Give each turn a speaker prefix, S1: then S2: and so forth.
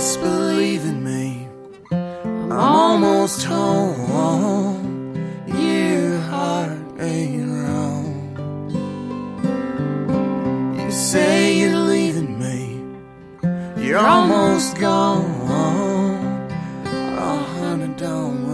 S1: Just believe in me, I'm almost home. Your heart ain't wrong. You say you're leaving me, you're almost gone. Oh honey, don't